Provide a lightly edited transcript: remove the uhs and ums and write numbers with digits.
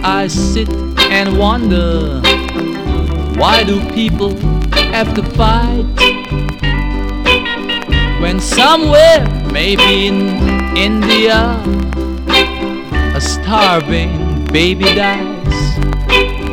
I sit and wonder, why do people have to fight when somewhere, maybe in India, a starving baby dies?